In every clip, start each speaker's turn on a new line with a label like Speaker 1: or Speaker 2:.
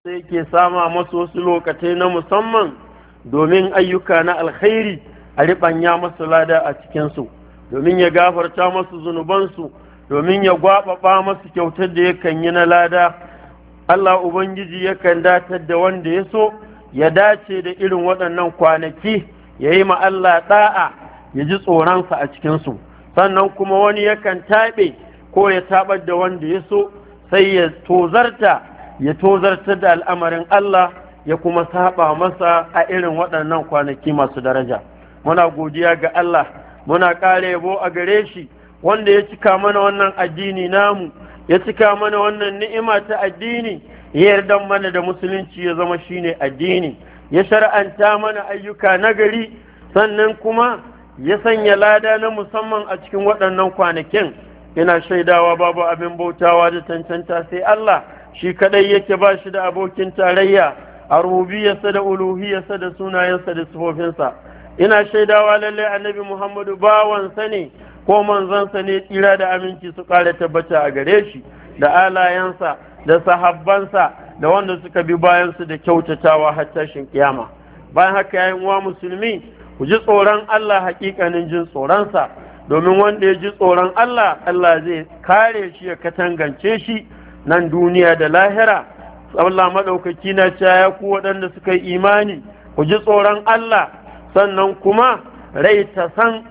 Speaker 1: sai yake sama masu wasu lokacai na musamman domin ayyuka na alkhairi a riɓanya masu lada a cikinsu, domin ya gafarta masu zunubansu, domin ya gwaɓaɓa masu kyautar da yakan yi na lada. Allah Ubangiji yakan datar da wanda ya so ya dace da irin waɗannan kwanaki ya yi ma Allah ɗa'a ya ji tsoronsa a cikinsu, sannan kuma wani yakan taɓe ko ya taɓar da wanda ya so sai ya tozartar da al'amarin Allah ya kuma saba masa a irin waɗannan kwanaki masu daraja. Muna godiya ga Allah, muna ƙara yabo a gare shi wanda ya cika mana wannan addini namu, ya cika mana wannan ni'ima ta addini, ya yarda mana da musulunci ya zama shine addini, ya shar'anta mana ayyuka nagari, sannan kuma ya sanya lada na musamman a cikin waɗannan kwanakin. Ina shaidawa babu abin bautawa da cancanta sai Allah, shi kadai yake ba shi da abokin tarayya a rububiyarsa da uluhiyarsa da sunayensa da sifofinsa. Ina shaidawa lallai annabi Muhammadu bawansa ne ko manzansa ne, tsira da aminci su ƙara tabbata a gare shi da alayensa da sahabbansa da wanda suka bi bayansu da kyautatawa har tashin kiyama. Bayan haka yayin uwa musulmi, ku ji tsoron Allah hakikanin jin tsoronsa, domin wanda ya ji tsoron Allah, Allah zai kare shi ya katangance shi nan duniya da lahira. Allah maɗaukaki na cewa ya ku waɗanda suka yi imani, ku ji tsoron Allah, sannan kuma rai ta san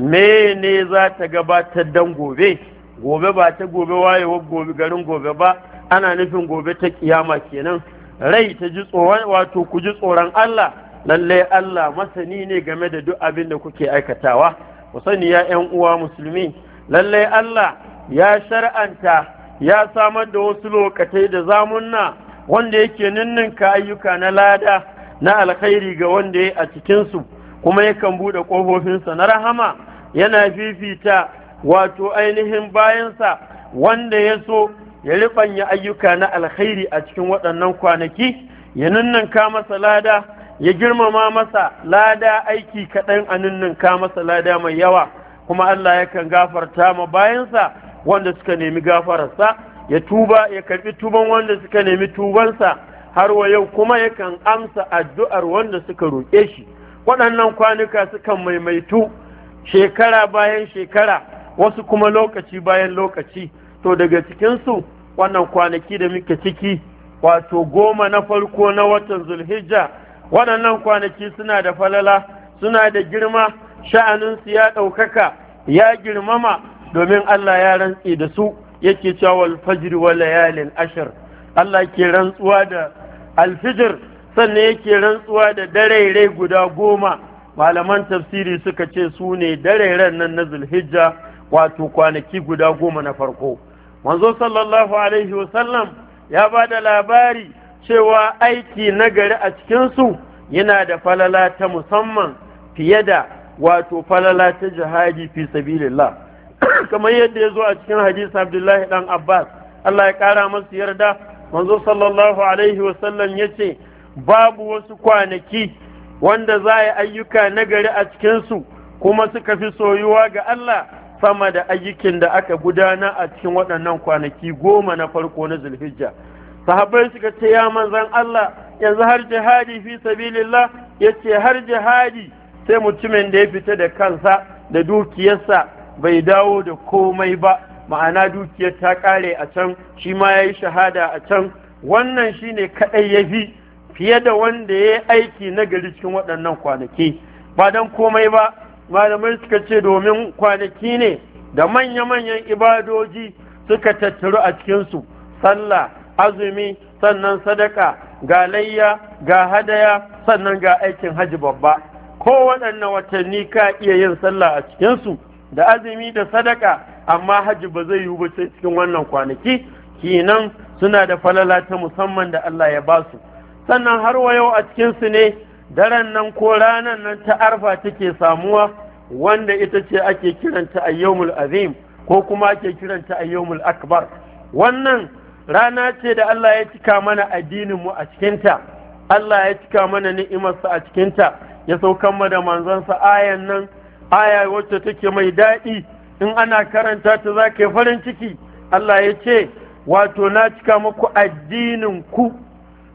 Speaker 1: mene za ta gabatar dan gobe. Gobe ba ta gobe wayewar gobe garin gobe ba, ana nufin gobe ta kiyama kenan. Rai ta ji tsoron, wato ku ji tsoron Allah, lallai Allah masani ne game da duk abin da kuke aikatawa. Ku sani ya ƴan uwa musulmi, lallai Allah ya shar'anta, ya samar da wasu lokatai da zamunna wanda yake ninninka ayyuka na lada na alkhairi ga wanda ya a cikinsu, kuma yakan buɗe ƙofofinsa na rahama, yana fifita wato ainihin bayansa wanda ya so ya riɓanya ayyuka na alkhairi a cikin waɗannan kwanaki, ya ninninka masa lada, ya girmama masa lada aiki kaɗan a ninninka masa lada mai yawa. Kuma Allah yakan gafarta ma bayansa wanda suka nemi gafararsa, ya tuba, ya karɓi tuban wanda suka nemi tubansa, har wa yau kuma yakan amsa addu'ar wanda suka roƙe shi. Waɗannan kwanuka sukan maimaitu shekara bayan shekara, wasu kuma lokaci bayan lokaci. To daga cikinsu wannan kwanaki da muke ciki, wato 10 na farko na watan Zulhijja, waɗannan kwanaki suna da falala, suna da girma, sha'aninsu ya ɗaukaka, ya girmama, domin Allah ya rantse da su, yake cewa wal fajr wa layalin ashir. Allah ke rantsuwa da alfijir, sannan yake rantsuwa da darairai guda 10. Malaman tafsiri suka ce su ne darairan nan na Zulhijja, wato kwanaki guda 10 na farko. Manzo sallallahu alaihi wasallam ya ba da labari cewa aiki nagari a cikinsu yana da falala ta musamman fiye da wato falala ta jihadi fi sabilillah. Kamar yadda ya zo a cikin hadisi Abdullahi dan Abbas, Allah ya kara masu yarda, manzo sallallahu alaihi wasallam ya ce babu wasu kwanaki wanda za a yi ayyuka nagari a cikinsu kuma suka fi soyuwa ga Allah sama da ayyukan da aka gudana a cikin waɗannan kwanaki 10 na farko na Zulhijja. Sahabbai suka ce ya manzan Allah, yanzu har jihadi fi sabilillah? Yace har jihadi sai mutumin da ya fita da kansa da dukiyarsa bai dawo da komai ba, ma'ana dukiyar ta kare a can, shi ma ya yi shahada a can. Wannan shine kaɗai ya fi fiye da wanda ya yi aiki na gari cikin waɗannan kwanaki. Ba don komai ba, malamai suka ce domin kwanaki ne da manya-manyan ibadoji suka tattaru a cikinsu, sallah, azumi, sannan sadaka, ga layya, ga hadaya, sannan ga aikin hajji babba. Ko waɗannan watanni ka iya yin sallah a cikinsu da azumi da sadaka, amma hajji ba zai yiwu ba sai cikin wannan kwanaki. Kenan suna da falala ta musamman da Allah ya ba su. Sannan har wa yau a cikinsu ne daren nan ko ranar nan ta arfa take samuwa, wanda ita ce ake kiranta ayyamul azim ko kuma ake kiranta ayyamul akbar. Wannan rana ce da Allah ya cika mana addininmu a cikinta, Allah ya cika mana ni'imarsa a cikinta, ya saukan mu da manzansa ayan nan, aya wacce take mai daɗi, in ana karanta ta za ka yi farin ciki. Allah ya ce wato na cika muku addinin ku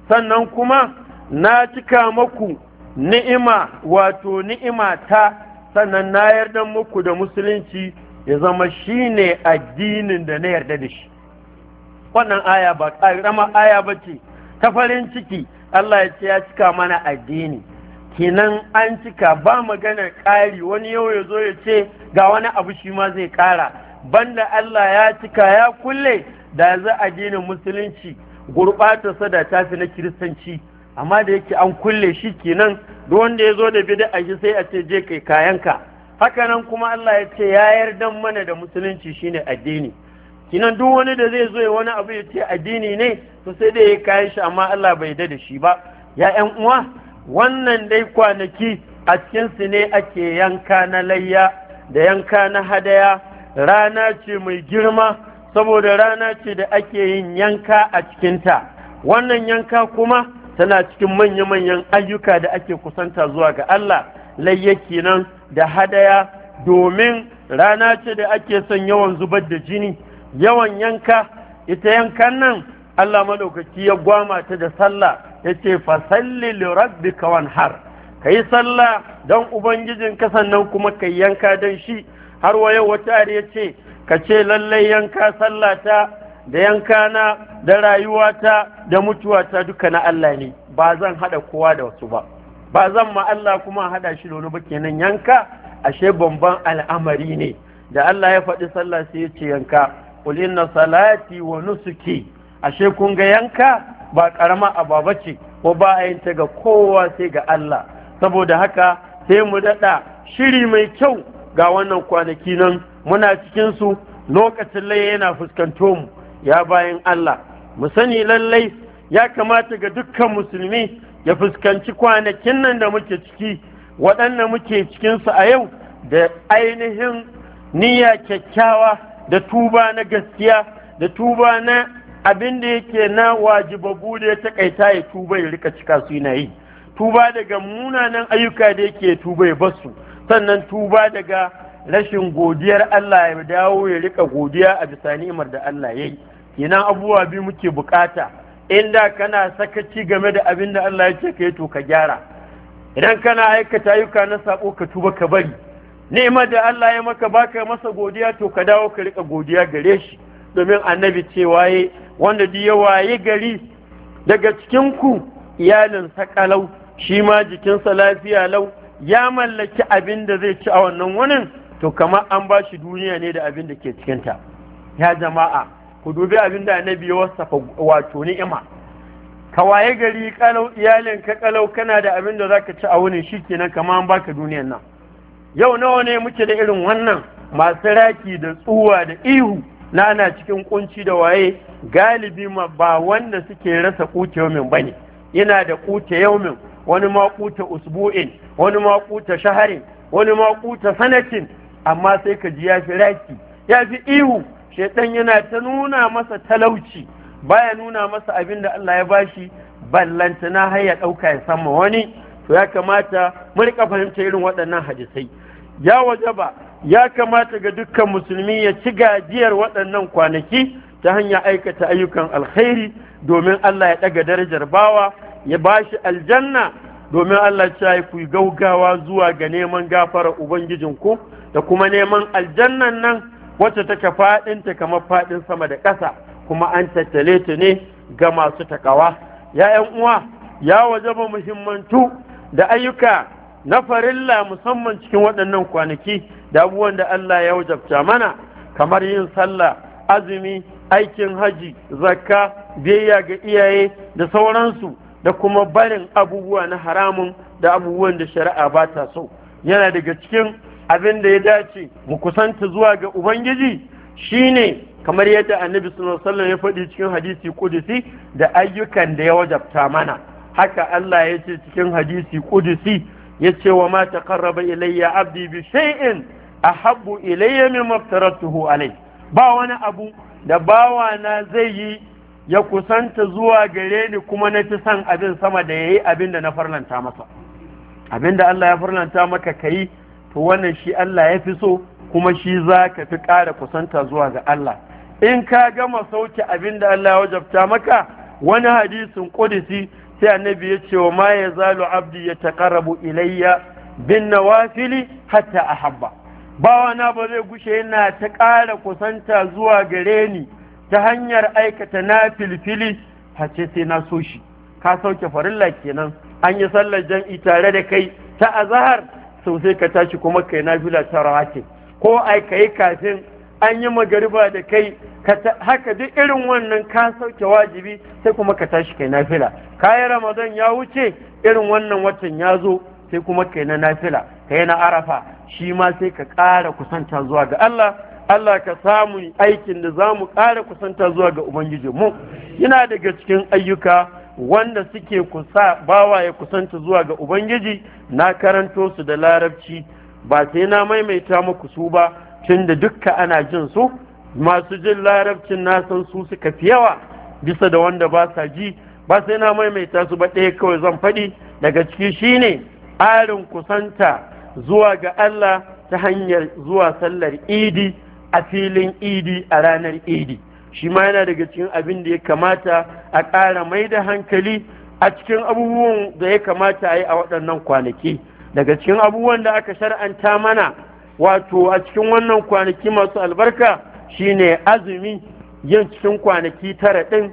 Speaker 1: sannan kuma na cika maku ni'ima wato ni'ima ta, sannan na yarda muku da musulunci ya zama shine addinin da na yarda da shi. Wannan aya ba ƙarama aya ba ce ta farin ciki. Allah ya ce ya cika mana addini, kinan an cika, ba maganar ƙari. Wani yau ya zo ya ce ga wani abu shi ma zai ƙara, banda Allah ya cika ya kulle. Da za addinin musulunci gurɓatarsa da tafi na kiristanci, amma da yake an kulle shi, kenan duk wanda ya zo da bid'a shi sai a ce je kai kayanka. Haka nan kuma Allah ya ce ya yarda mana da musulunci shine addini, kinan duk wani da zai zo ya wani abu ya ce addini ne, to sai dai ya kayan shi, amma Allah bai yarda da shi ba. Ya ƴan uwa, wannan dai kwanaki a cikin su ne ake yanka na layya da yanka na hadaya. Rana ce mai girma, saboda rana ce da ake yin yanka a cikinta. Wannan yanka kuma tana cikin manya-manyan ayyuka da ake kusanta zuwa ga Allah, layya kenan da hadaya, domin rana ce da ake son yawan zubar da jini, yawan yanka. Ita yankan nan Allah madaukaki ya gwama ta da sallah, ya ce fasalli li rabbika wanhar, kai sallah don ubangijinka, sannan kuma kai yanka don shi. Har wa yau wata ya ce ka ce lallai yanka sallata da yankana da rayuwata da mutuwata duka na Allah ne, ba zan haɗa kowa da wasu ba, ba zan ma Allah kuma haɗa shi da wani ba. Kenan yanka ashe babban al'amari ne. Da Allah ya faɗi sallah sai ya ce yanka, qul inna salati wa nusuki. Ashe kun ga yanka ba ƙarama ababa ce, ko ba a yin ta ga kowa sai ga Allah. Saboda haka sai mu daɗa shiri mai kyau ga wannan kwanaki nan muna cikinsu, lokacin laye yana fuskanto mu. Ya bayan Allah, mu sani lallai ya kamata ga dukkan musulmi ya fuskanci kwanakin nan da muke ciki, waɗanda muke cikinsu a yau, da ainihin niyya kyakkyawa, da tuba na gaskiya, da tuba na abin da yake na wajibabu da ya taƙaita, ya tuba ya rika cika su yana yi. Tuba daga munanan ayyuka da yake tuba ya basu, sannan tuba daga rashin godiyar Allah ya dawo ya rika godiya a bisa ni'imar da Allah ya yi. Ina abubuwa biyu muke bukata. Inda kana sakaci game da abin da Allah ya ce ka yi, to ka gyara. Idan kana aikata ayyuka na sabo, ka tuba ka bari. Ni'imar da Allah ya maka baka masa godiya, to ka dawo ka rika godiya gare shi. Domin annabi cewa yayi, wanda duk ya waye gari daga cikin ku iyalinsa kalau, shi ma jikinsa lafiya lau, ya mallaki abin da zai ci a wannan wunin, to kamar an ba shi duniya ne da abin da ke cikinta. Ya jama'a, ku dubi abin da annabi ya wasafa wato ni'ima. Ka waye gari kalau, iyalin ka kalau, kana da abin da zaka ci a wunin, shikenan kamar an baka duniyan nan. Yau nawa ne muke da irin wannan masu raki da tsuwa da ihu na ana cikin kunci da waye? Galibi ma ba wanda suke rasa kuce yaumin bane, yana da kuce yaumin, wani ma kuce usbu'in, wani ma kuce shaharin, wani ma kuce sanatin, amma sai ka ji ya fi raki, ya fi ihu. Shaitan yana ta nuna masa talauci, baya nuna masa abin da Allah ya bashi, ballantana har ya ɗauka ya sama wani. To ya kamata mu rika fahimta irin waɗannan hadisai. Ya wajaba, ya kamata ga dukkan musulmi ya ci gajiyar waɗannan kwanaki ta hanyar aikata ayyukan alkhairi, domin Allah ya ɗaga darajar bawa, ya bashi aljanna, domin Allah ya ku gaugawa zuwa ga neman gafara ubangijinku da kuma neman aljannan nan wacce take faɗinta kamar faɗin sama da ƙasa, kuma an tattale ta ne ga masu takawa. Ya ƴan uwa, ya wajaba muhimmantu da ayyuka na farilla, musamman cikin waɗannan kwanaki, da abubuwan da Allah ya wajabta mana, kamar yin sallah, azumi, aikin haji, zakka, biyayya ga iyaye da sauransu, da kuma barin abubuwa na haramun da abubuwan da shari'a ba ta so. Yana daga cikin abin da ya dace mu kusanta zuwa ga Ubangiji shine kamar yadda Annabi sallallahu alaihi wasallam ya faɗi cikin hadisi kudusi, da ayyukan da ya wajabta mana. Haka Allah ya ce cikin hadisi kudusi, ya ce wa ma taqarraba ilayya abdi bi shay'in ahabbu ilayya mimma aftaratuhu alayhi. Ba wani abu da bawana zai yi ya kusanta zuwa gare ni kuma na fi son abin sama da yayi abin da na farlanta masa. Abin da Allah ya farlanta maka kai, to wannan shi Allah ya fi so, kuma shi za ka fi ƙara kusanta zuwa ga Allah. In ka gama sauke abin da Allah ya wajabta maka, wani hadisin qudsi sai annabi ya ce wa ma yazalu abdi yataqarrabu ilayya bin nawafili hatta ahabba, bawana ba zai gushe yana ta ƙara kusanta zuwa gare ni ta hanyar aikata na filfili hace sai na so shi. Ka sauke farilla kenan, an yi sallar jam'i tare da kai ta azhar, sau sai ka tashi kuma kai nafila ta rawatib, ko ai kai kafin an yi magariba da kai haka duk irin wannan ka sauke wajibi sai kuma ka tashi kai nafila. Kayan ramadan ya wuce, irin wannan watan ya zo sai kuma kai na nafila, kai na arafa, shi ma sai ka ƙara kusanta zuwa ga Allah. Allah ka samu aikin da za mu ƙara kusanta zuwa ga Ubangiji mu. Yana daga cikin ayyuka wanda suke kusa bawa ya kusanta zuwa ga Ubangiji, na karanto su da larabci ba sai na maimaita muku su ba, tun da dukka ana jin su, masu jin larabcin na san su suka fi yawa bisa da wanda ba sa ji, ba sai na maimaita su ba, ɗaya kawai zan faɗi daga ciki shine ƙarin kusanta zuwa ga Allah ta hanyar zuwa sallar idi a filin idi a ranar idi. Shi ma yana daga cikin abin da ya kamata a ƙara mai da hankali a cikin abubuwan da ya kamata a yi a waɗannan kwanaki. Daga cikin abubuwan da aka shar'anta mana wato a cikin wannan kwanaki masu albarka shine azumi, yin cikin kwanaki tara ɗin,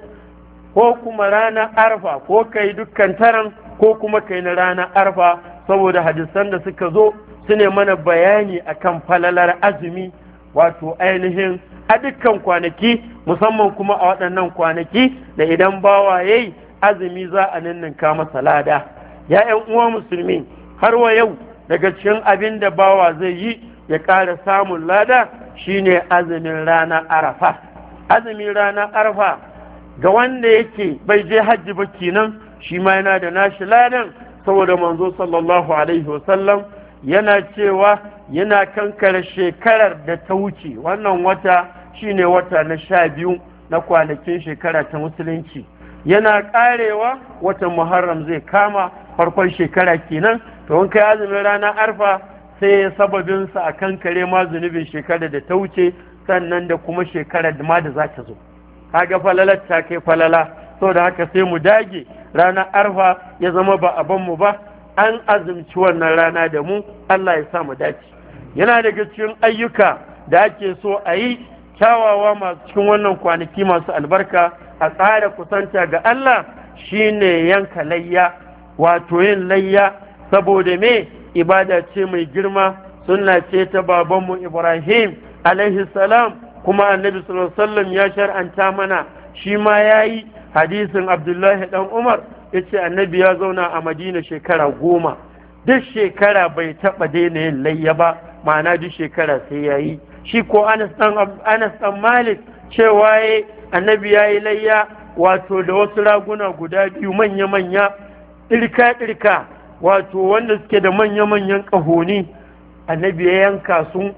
Speaker 1: ko kuma ranar arfa, ko kai dukkan taran ko kuma kai na ranar arfa, saboda hadisan da suka zo su ne mana bayani akan falalar azumi wato ainihin a dukkan kwanaki, musamman kuma a waɗannan kwanaki da idan bawa yayi azumi za a ninninka masa lada. Ya ƴan uwa musulmi, har wa yau daga cikin abin da bawa zai yi ya ƙara samun lada shine azumin ranar arafa. Azumin ranar arafa ga wanda yake bai je hajji ba kenan, shi ma yana da nashi ladan, saboda manzo sallallahu alaihi wasallam yana cewa yana kankare shekarar da ta wuce. Wannan wata shine wata na 12 na kwanakin shekara ta musulunci, yana karewa watan Muharram zai kama farkon shekara kenan. To in kai azumin ranar arfa sai sababin sa a kankare ma zunubin shekarar da ta wuce, sannan da kuma shekarar da ma da za ta zo. Kaga falalar ta kai falala, saboda haka sai mu dage ranar arfa ya zama ba a mu ba, an azumci wannan rana da mu. Allah ya sa mu dace. Yana daga cikin ayyuka da ake so a yi kyawawa masu cikin wannan kwanaki masu albarka a tsara kusanta ga Allah shine yanka layya, wato yin layya, saboda me ibada ce mai girma, sunna ce ta babanmu Ibrahim alaihi salam, kuma annabi sallallahu alaihi wasallam ya shar'anta mana, shi ma yayi. Hadisin Abdullahi dan Umar yace annabi ya zauna a Madina shekara 10, duk shekara bai taba daina yin layya ba, ma'ana duk shekara sai yayi. Shi ko Anas dan Malik cewa annabi yayi layya wato da wasu raguna guda biyu manya ɗirka wato wanda suke da manya-manyan ƙahoni, annabi ya yanka su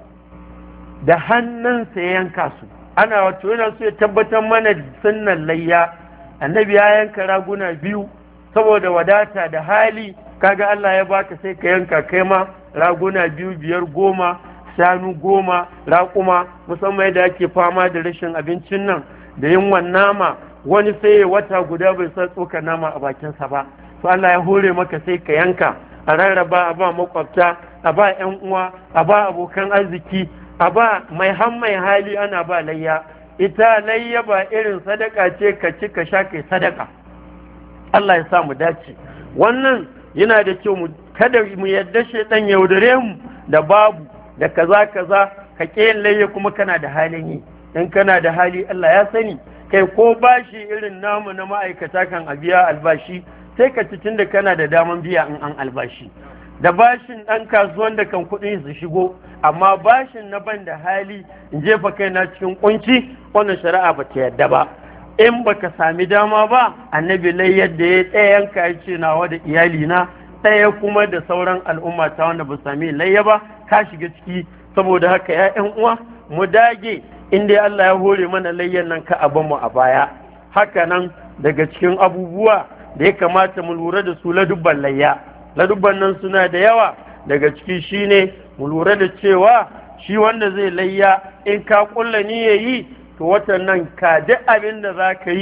Speaker 1: da hannunsa, ya yanka su. Ana wato yana so ya tabbatar mana sunnan layya. Annabi ya yanka raguna 2 saboda wadata da hali, kaga Allah ya baka sai ka yanka kai ma raguna 2, 5, 10, shanu 10, raƙuma, musamman yadda ake fama da rashin abincin nan da yunwan nama, wani sai ya wata guda bai san tsokar nama a bakinsa ba. To Allah ya hore maka sai ka yanka, a rarraba, a ba makwabta, a ba 'yan uwa, a ba abokan arziki, a ba mai hali, ana ba layya. Ita layya ba irin sadaka ce ka ci ka sha kai sadaka. Allah ya sa mu dace. Wannan yana da kyau, kada mu yadda shaitan yaudare mu da babu da kaza ka ƙi layya kuma kana da halin yi. In kana da hali Allah ya sani, kai ko bashi irin namu na ma'aikata kan a biya albashi sai ka ci tunda kana da daman biya in an albashi. Da bashin ɗan kasuwan da kan kuɗi su shigo, amma bashin na ban da hali in jefa kaina cikin kunci, wannan shari'a ba ta yadda ba. In baka sami dama ba, annabi lai yadda ya ɗaya yanka ya ce nawa da iyalina, ɗaya kuma da sauran al'umma ta wanda ba sami layya ba, ka shiga ciki. Saboda haka ya ƴan uwa mu dage, in dai Allah ya hore mana layyan nan ka abin mu a baya. Haka nan daga cikin abubuwa da ya kamata mu lura da su ladubban layya. Ladubban nan suna da yawa, daga ciki shine mu lura da cewa shi wanda zai layya in ka kulla ni yayi, to watan nan ka duk abin da za ka yi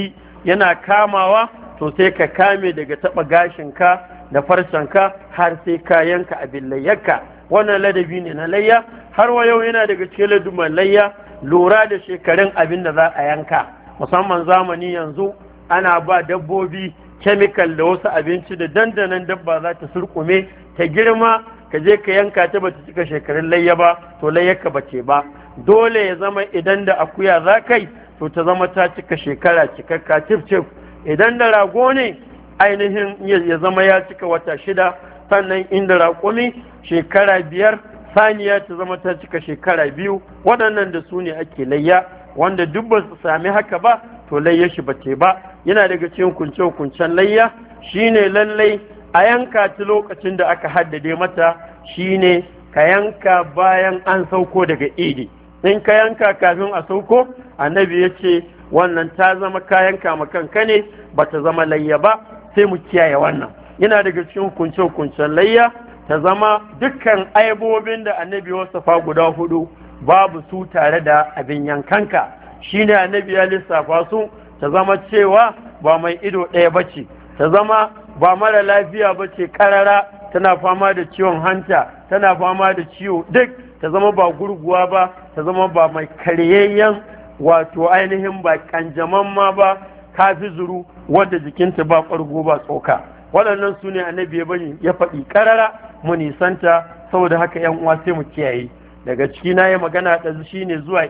Speaker 1: yana kamawa to sai ka kame daga taɓa gashinka da farcenka har sai ka yanka abin layyarka. Wannan ladabi ne na layya. Har wa yau yana daga cikin ladubban layya lura da shekarun abin da za a yanka, musamman zamani yanzu ana ba dabbobi kemikal da wasu abinci da dandanan dabba za ta surkume ta girma, ka je ka yanka ta bata cika shekarun layya ba to layyarka bace ba. Dole ya zama idan da akuya za kai to ta zama ta cika shekara cikakka cif. Idan da rago ne ainihin ya zama ya cika wata 6, sannan inda raƙumi shekara 5, saniya ta zama ta cika shekara 2. Waɗannan da su ne ake layya, wanda duk ba su sami haka ba to layya shi bace ba. Yana daga cikin kunce-kuncen layya shine lallai a yanka ta lokacin da aka haddade mata, shine ka yanka bayan an sauko daga idi. In ka yanka kafin a sauko, annabi ya ce wannan ta zama kayan kanka ne, ba ta zama layya ba. Sai mu kiyaye wannan. Yana daga cikin kunce-kuncen layya ta zama dukkan aibobin da annabi wasafa guda 4 babu su tare da abin yankanka. Shine annabi ya lissafa su, ta zama cewa ba mai ido ɗaya bace, ta zama ba mara lafiya bace karara, tana fama da ciwon hanta, tana fama da ciwo duk, ta zama ba gurguwa ba, ta zama ba mai karyayyen wato ainihin ba kanjaman ma ba, kafi zuru wadda jikinta ba ƙwargo ba tsoka. Waɗannan su ne annabi ya faɗi ƙarara mu nisanta. Saboda haka yan uwa sai mu kiyaye. Daga ciki na yi magana ɗazu shine zuwa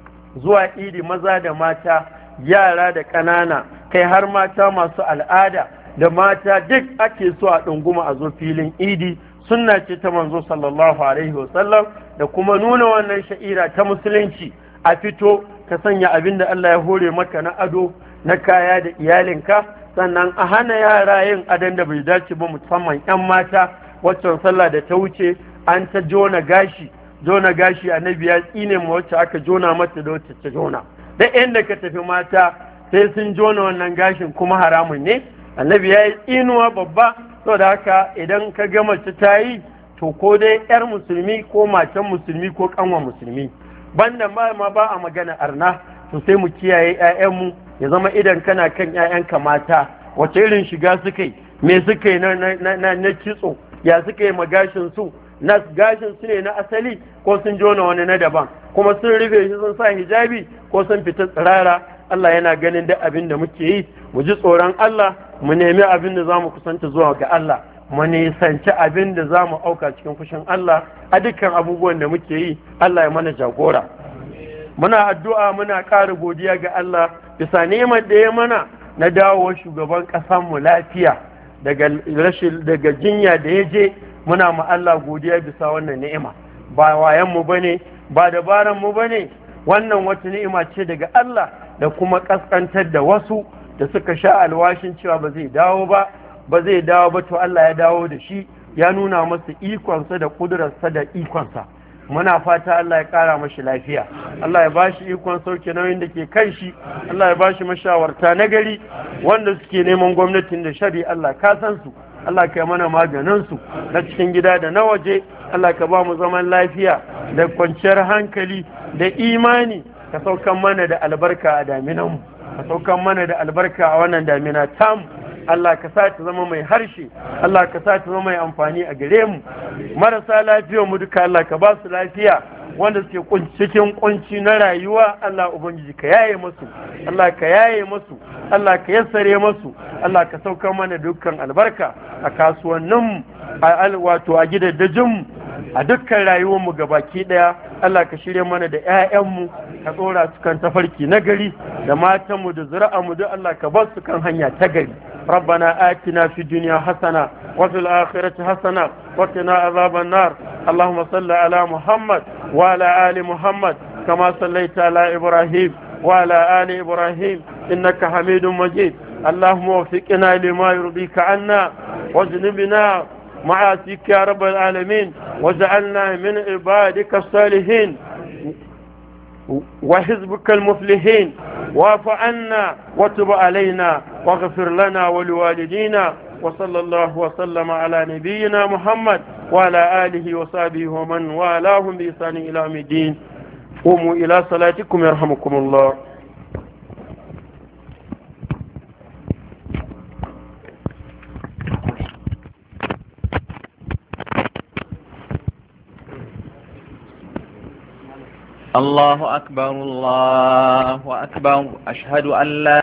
Speaker 1: idi maza da mata, yara da ƙanana, kai har mata masu al'ada da mata duk ake so a ɗunguma a zo filin idi. Sunna ce ta manzo sallallahu alaihi wasallam, da kuma nuna wannan sha'ira ta musulunci. A fito ka sanya abin da Allah ya hore maka na ado na kaya da iyalinka, sannan a hana yara yin adon da bai dace ba, musamman 'yan mata. Waccan sallah da ta wuce an ta jona gashi annabi ya tsine ma wacce aka jona mata da wacce ta jona. Da inda ka tafi mata sai sun jona wannan gashin, kuma haramun ne. Annabi ya yi tsinuwa babba. Saboda haka idan ka ga mace ta yi, to ko dai 'yar musulmi ko matan musulmi ko kanwa musulmi, banda ma ba a magana arna. To sai mu kiyaye 'ya'yanmu, ya zama idan kana kan 'ya'yanka mata wace irin shiga suka yi, me suka yi na kitso, ya suka yi magashin su, na gashin su ne na asali ko sun jona wani na daban, kuma sun rufe shi sun sa hijabi ko sun fita tsirara. Allah yana ganin duk abin da muke yi. Mu ji tsoron Allah, mu nemi abin da za mu kusanta zuwa ga Allah, mu nisanci abin da za mu auka cikin fushin Allah a dukkan abubuwan da muke yi. Allah ya mana jagora. Muna addu'a, muna ƙara godiya ga Allah bisa neman da ya mana na dawo shugaban ƙasarmu lafiya daga jinya da ya je. Muna ma Allah godiya bisa wannan ni'ima. Ba wayanmu bane, ba dabaranmu bane, wannan wata ni'ima ce daga Allah, da kuma kaskantar da wasu da suka sha alwashin cewa ba zai dawo ba to Allah ya dawo da shi, ya nuna masa ikonsa da kudurarsa da ikonsa. Muna fata Allah ya kara mashi lafiya, Allah ya bashi ikon sauke nauyin da ke kan shi, Allah ya bashi mashawarta na gari wanda suke neman gwamnatin da shari. Allah ka san su, Allah ka mana maganin su na cikin gida da na waje. Allah ka ba mu zaman lafiya da kwanciyar hankali da imani. Ka saukan mana da albarka a daminanmu, ka saukan mana da albarka a wannan damina tamu. Allah ka sa ta zama mai harshe, Allah ka sa ta zama mai amfani a gare mu. Marasa lafiyar mu duka Allah ka ba su lafiya, wanda suke cikin kunci na rayuwa Allah ubangiji ka yaye musu, Allah ka yaye musu, Allah ka yassare musu. Allah ka sauka mana dukkan albarka a kasuwannin wato a gidajen a dukkan rayuwar mu gabaki daya. Allah ka shirye mana da 'ya'yanmu, ka tsora su kan tafarki na gari, da matanmu da zuri'anmu duk Allah ka bar su kan hanya ta gari. ربنا آتنا في الدنيا حسنة وفي الآخرة حسنة وقنا عذاب النار. اللهم صل على محمد وعلى آل محمد كما صليت على إبراهيم وعلى آل إبراهيم إنك حميد مجيد. اللهم وفقنا لما يرضيك عنا واجنبنا معاصيك يا رب العالمين، واجعلنا من عبادك الصالحين وحزبك المفلحين. واعف عنا وتب علينا واغفر لنا ولوالدينا. وصلى الله وسلم على نبينا محمد وعلى آله وصحبه ومن والاهم بإحسان إلى يوم الدين. قوموا إلى صلاتكم يرحمكم الله.
Speaker 2: الله أكبر الله أكبر أشهد أن لا